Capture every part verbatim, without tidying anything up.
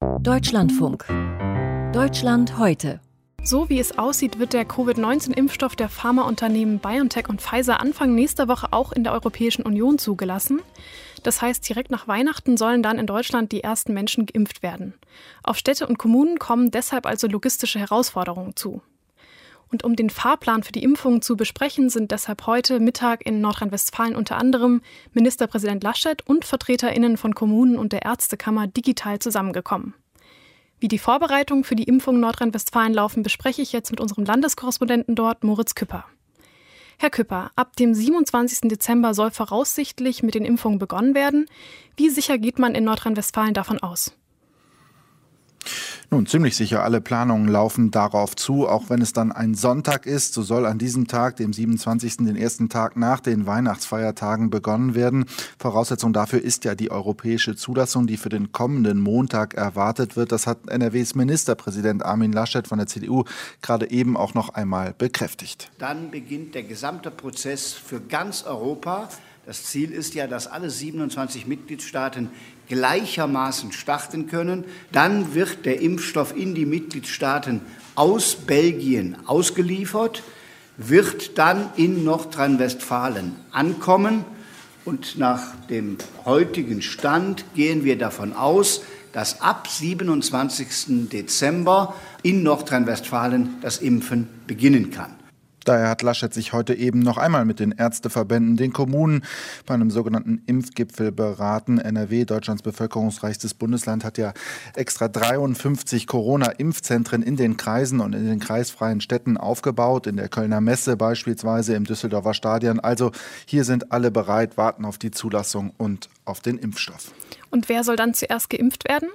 Deutschlandfunk. Deutschland heute. So wie es aussieht, wird der Covid neunzehn Impfstoff der Pharmaunternehmen BioNTech und Pfizer Anfang nächster Woche auch in der Europäischen Union zugelassen. Das heißt, direkt nach Weihnachten sollen dann in Deutschland die ersten Menschen geimpft werden. Auf Städte und Kommunen kommen deshalb also logistische Herausforderungen zu. Und um den Fahrplan für die Impfungen zu besprechen, sind deshalb heute Mittag in Nordrhein-Westfalen unter anderem Ministerpräsident Laschet und VertreterInnen von Kommunen und der Ärztekammer digital zusammengekommen. Wie die Vorbereitungen für die Impfung in Nordrhein-Westfalen laufen, bespreche ich jetzt mit unserem Landeskorrespondenten dort, Moritz Küpper. Herr Küpper, ab dem siebenundzwanzigsten Dezember soll voraussichtlich mit den Impfungen begonnen werden. Wie sicher geht man in Nordrhein-Westfalen davon aus? Nun, ziemlich sicher, alle Planungen laufen darauf zu, auch wenn es dann ein Sonntag ist. So soll an diesem Tag, dem siebenundzwanzigsten, den ersten Tag nach den Weihnachtsfeiertagen begonnen werden. Voraussetzung dafür ist ja die europäische Zulassung, die für den kommenden Montag erwartet wird. Das hat N R Ws Ministerpräsident Armin Laschet von der C D U gerade eben auch noch einmal bekräftigt. Dann beginnt der gesamte Prozess für ganz Europa. Das Ziel ist ja, dass alle siebenundzwanzig Mitgliedstaaten gleichermaßen starten können. Dann wird der Impfstoff in die Mitgliedstaaten aus Belgien ausgeliefert, wird dann in Nordrhein-Westfalen ankommen. Und nach dem heutigen Stand gehen wir davon aus, dass ab siebenundzwanzigsten Dezember in Nordrhein-Westfalen das Impfen beginnen kann. Daher hat Laschet sich heute eben noch einmal mit den Ärzteverbänden, den Kommunen bei einem sogenannten Impfgipfel beraten. N R W, Deutschlands bevölkerungsreichstes Bundesland, hat ja extra dreiundfünfzig Corona-Impfzentren in den Kreisen und in den kreisfreien Städten aufgebaut. In der Kölner Messe beispielsweise, im Düsseldorfer Stadion. Also hier sind alle bereit, warten auf die Zulassung und auf den Impfstoff. Und wer soll dann zuerst geimpft werden?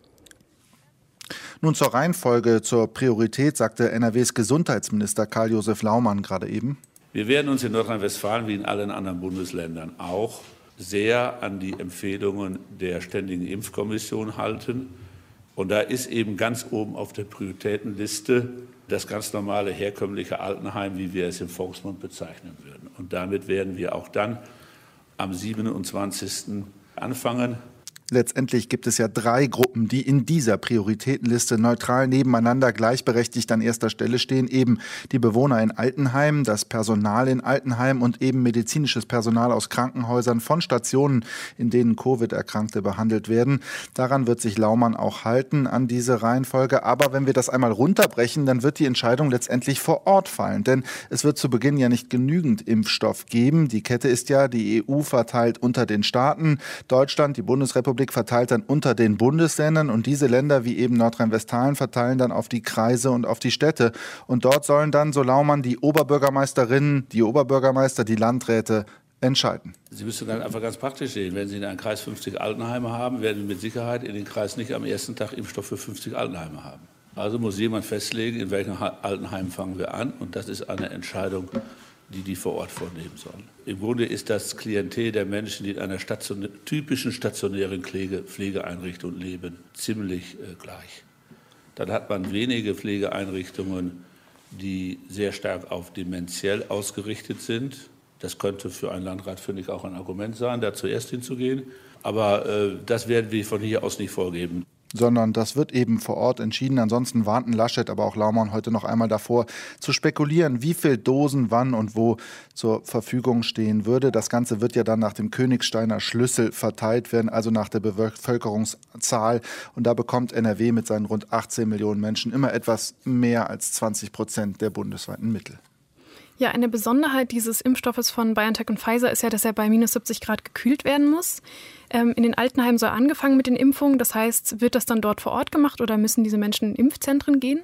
Nun zur Reihenfolge, zur Priorität, sagte N R Ws Gesundheitsminister Karl-Josef Laumann gerade eben. Wir werden uns in Nordrhein-Westfalen wie in allen anderen Bundesländern auch sehr an die Empfehlungen der Ständigen Impfkommission halten. Und da ist eben ganz oben auf der Prioritätenliste das ganz normale herkömmliche Altenheim, wie wir es im Volksmund bezeichnen würden. Und damit werden wir auch dann am siebenundzwanzigsten anfangen. Letztendlich gibt es ja drei Gruppen, die in dieser Prioritätenliste neutral nebeneinander gleichberechtigt an erster Stelle stehen. Eben die Bewohner in Altenheimen, das Personal in Altenheimen und eben medizinisches Personal aus Krankenhäusern von Stationen, in denen Covid-Erkrankte behandelt werden. Daran wird sich Laumann auch halten, an diese Reihenfolge. Aber wenn wir das einmal runterbrechen, dann wird die Entscheidung letztendlich vor Ort fallen. Denn es wird zu Beginn ja nicht genügend Impfstoff geben. Die Kette ist ja, die E U verteilt unter den Staaten, Deutschland, die Bundesrepublik, verteilt dann unter den Bundesländern und diese Länder wie eben Nordrhein-Westfalen verteilen dann auf die Kreise und auf die Städte. Und dort sollen dann, so Laumann, die Oberbürgermeisterinnen, die Oberbürgermeister, die Landräte entscheiden. Sie müssen dann einfach ganz praktisch sehen. Wenn Sie in einem Kreis fünfzig Altenheime haben, werden Sie mit Sicherheit in den Kreis nicht am ersten Tag Impfstoff für fünfzig Altenheime haben. Also muss jemand festlegen, in welchem Altenheim fangen wir an. Und das ist eine Entscheidung, die die vor Ort vornehmen sollen. Im Grunde ist das Klientel der Menschen, die in einer station- typischen stationären Pflege- Pflegeeinrichtung leben, ziemlich äh, gleich. Dann hat man wenige Pflegeeinrichtungen, die sehr stark auf dementiell ausgerichtet sind. Das könnte für einen Landrat, finde ich, auch ein Argument sein, da zuerst hinzugehen. Aber äh, das werden wir von hier aus nicht vorgeben. Sondern das wird eben vor Ort entschieden. Ansonsten warnten Laschet, aber auch Laumann heute noch einmal davor, zu spekulieren, wie viel Dosen wann und wo zur Verfügung stehen würde. Das Ganze wird ja dann nach dem Königsteiner Schlüssel verteilt werden, also nach der Bevölkerungszahl. Und da bekommt N R W mit seinen rund achtzehn Millionen Menschen immer etwas mehr als zwanzig Prozent der bundesweiten Mittel. Ja, eine Besonderheit dieses Impfstoffes von BioNTech und Pfizer ist ja, dass er bei minus siebzig Grad gekühlt werden muss. Ähm, in den Altenheimen soll angefangen mit den Impfungen. Das heißt, wird das dann dort vor Ort gemacht oder müssen diese Menschen in Impfzentren gehen?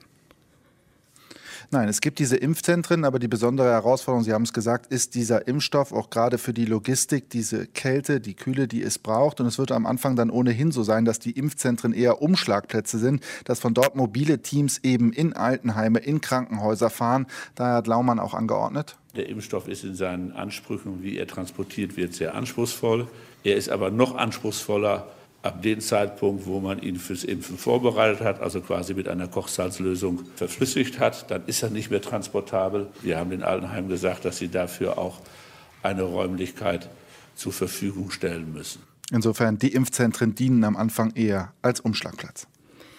Nein, es gibt diese Impfzentren, aber die besondere Herausforderung, Sie haben es gesagt, ist dieser Impfstoff auch gerade für die Logistik, diese Kälte, die Kühle, die es braucht. Und es wird am Anfang dann ohnehin so sein, dass die Impfzentren eher Umschlagplätze sind, dass von dort mobile Teams eben in Altenheime, in Krankenhäuser fahren. Daher hat Laumann auch angeordnet. Der Impfstoff ist in seinen Ansprüchen, wie er transportiert wird, sehr anspruchsvoll. Er ist aber noch anspruchsvoller ab dem Zeitpunkt, wo man ihn fürs Impfen vorbereitet hat, also quasi mit einer Kochsalzlösung verflüssigt hat, dann ist er nicht mehr transportabel. Wir haben den Altenheimen gesagt, dass sie dafür auch eine Räumlichkeit zur Verfügung stellen müssen. Insofern, die Impfzentren dienen am Anfang eher als Umschlagplatz.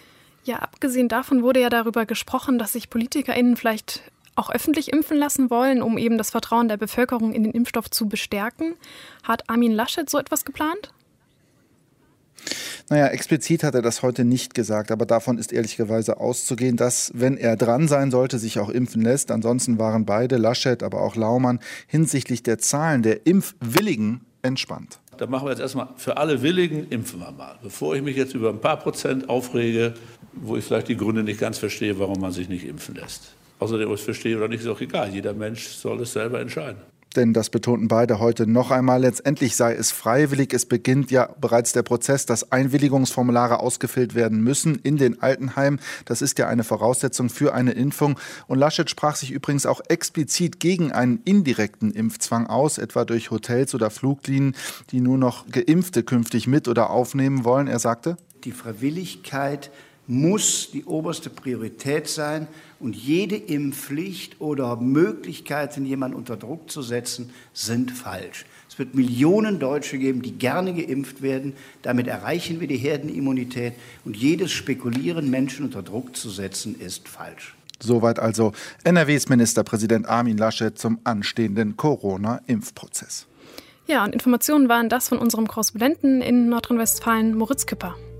Ja, abgesehen davon wurde ja darüber gesprochen, dass sich PolitikerInnen vielleicht auch öffentlich impfen lassen wollen, um eben das Vertrauen der Bevölkerung in den Impfstoff zu bestärken. Hat Armin Laschet so etwas geplant? Naja, explizit hat er das heute nicht gesagt, aber davon ist ehrlicherweise auszugehen, dass, wenn er dran sein sollte, sich auch impfen lässt. Ansonsten waren beide, Laschet, aber auch Laumann, hinsichtlich der Zahlen der Impfwilligen entspannt. Da machen wir jetzt erstmal für alle Willigen, impfen wir mal. Bevor ich mich jetzt über ein paar Prozent aufrege, wo ich vielleicht die Gründe nicht ganz verstehe, warum man sich nicht impfen lässt. Außerdem, ob ich es verstehe oder nicht, ist auch egal. Jeder Mensch soll es selber entscheiden. Denn das betonten beide heute noch einmal. Letztendlich sei es freiwillig. Es beginnt ja bereits der Prozess, dass Einwilligungsformulare ausgefüllt werden müssen in den Altenheimen. Das ist ja eine Voraussetzung für eine Impfung. Und Laschet sprach sich übrigens auch explizit gegen einen indirekten Impfzwang aus, etwa durch Hotels oder Fluglinien, die nur noch Geimpfte künftig mit oder aufnehmen wollen. Er sagte: Die Freiwilligkeit muss die oberste Priorität sein und jede Impfpflicht oder Möglichkeiten, jemanden unter Druck zu setzen, sind falsch. Es wird Millionen Deutsche geben, die gerne geimpft werden. Damit erreichen wir die Herdenimmunität und jedes Spekulieren, Menschen unter Druck zu setzen, ist falsch. Soweit also N R Ws Ministerpräsident Armin Laschet zum anstehenden Corona-Impfprozess. Ja, und Informationen waren das von unserem Korrespondenten in Nordrhein-Westfalen, Moritz Küpper.